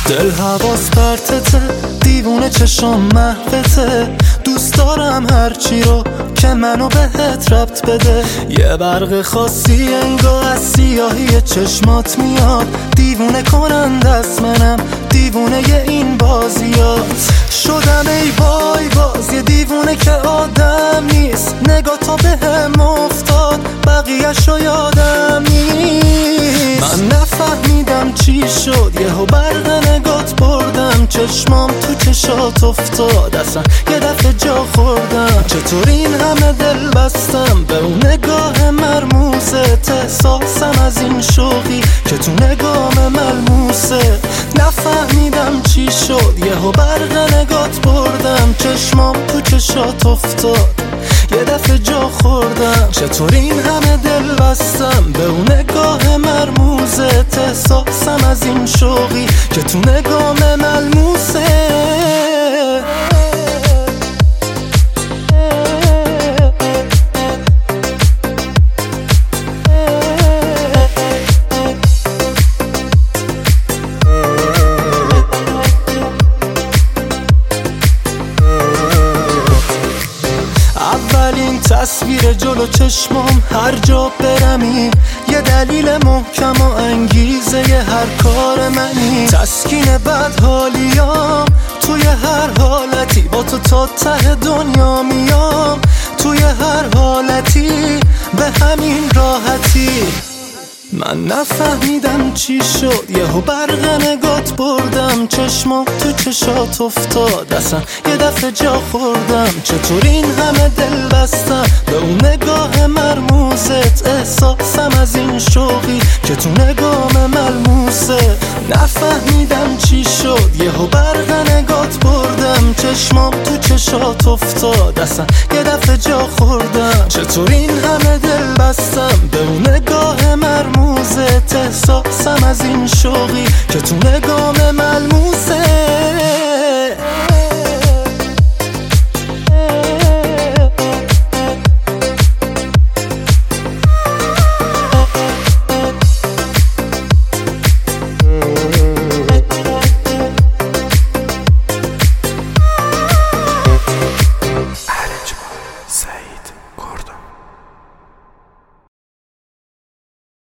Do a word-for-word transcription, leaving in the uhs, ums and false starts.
دل حواس پرتته، دیوونه چشم محوته، دوست دارم هرچی رو که منو بهت ربط بده. یه برق خاصی انگار از سیاهی چشمات میاد، دیوونه کنند از منم، دیوونه ی این بازیات. شدم ای وای باز یه دیوونه که آدم نیست، نگاه تا بهم افتاد بقیه‌شو یادم نیست. من نفهمیدم چی شد، یهو برق نگات بردم، چشمام تو چشات افتاد، اصلا یه دفعه جا خوردم. چطور این همه دل بستم به اون نگاه مرموزت، احساسم از این شوقی که تو نگام ملموسه. نفهمیدم چی شد، یهو برق نگات بردم، چشمام تو چشات افتاد، یه دفعه جا خوردم. چطور این همه دل بستم به اون نگاه مرموزت، احساسم از این شوقی که تو نگام ملموسه. اولین تصویر جلو چشمام، هر جا برمی یه دلیل محکم و انگیزه ی هر کار منی. تسکین بدحالیام توی هر حالتی، با تو تا ته دنیا میام، توی هر حالتی به همین راحتی. من نفهمیدم چی شد، یهو برق نگات بردم، چشمام تو چشات افتاد، اصلا یه دفعه جا خوردم. چطور این همه دل بستم به اون نگاه مرموزت، احساسم از این شوقی که تو نگام ملموسه. نفهمیدم چی شد، یهو برق نگات بردم، چشمام تو چشات افتاد، اصلا یه دفعه جا خوردم. چطور این همه دل بستم به اون نگاه مرموزت، احساسم از این شوقی که تو نگام ملموسه.